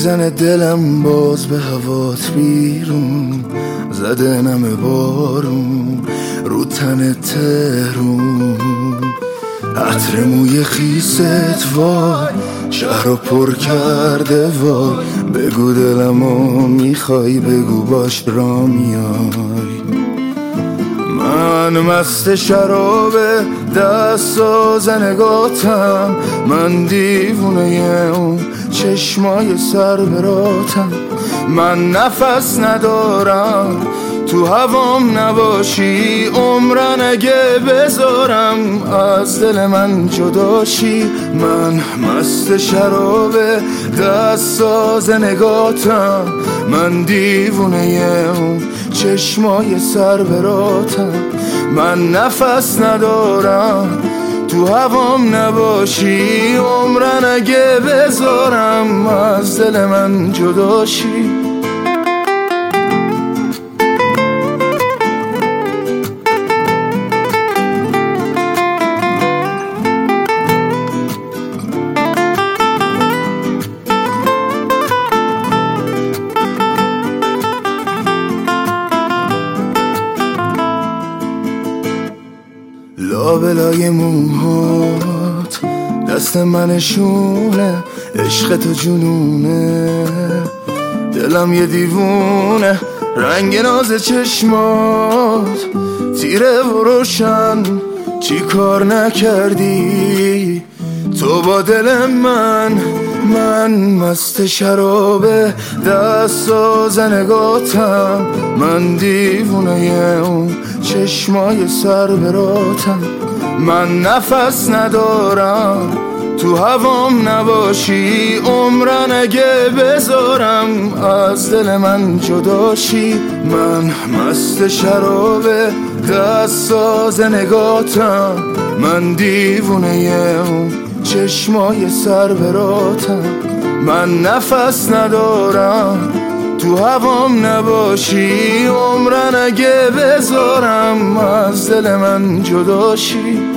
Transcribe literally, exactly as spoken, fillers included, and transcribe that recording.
میزنه دلم باز به هوات بیرون، زده نم بارون رو تن تهرون. عطر موی خیست وای شهر رو پر کرده وای، بگو دلمو میخوای بگو باش را میای. من مست شرابه دست و زنگاتم، من دیوونه اون چشمای سر براتم. من نفس ندارم تو هوام نباشی، عمرن اگه بذارم از دل من جداشی. من مست شرابه دست ساز نگاتم، من دیوونه اون چشمای سر براتم. من نفس ندارم تو هوام نباشی، عمرن اگه بذارم از دل من جداشی. لابلای موهات دست منشونه، عشق تو جنونه، دلم یه دیوونه. رنگ ناز چشمات تیره و روشن، چی کار نکردی تو با دل من. من مست شرابه دست و زنگاتم، من دیوونه اون چشمای سر براتم. من نفس ندارم تو هوام نباشی، عمرن اگه بذارم از دل من جداشی. من مست شرابه دست ساز نگاتم، من دیوونه اون چشمای سر براتم. من نفس ندارم تو هوام نباشی، عمرن اگه بذارم از دل من جداشی.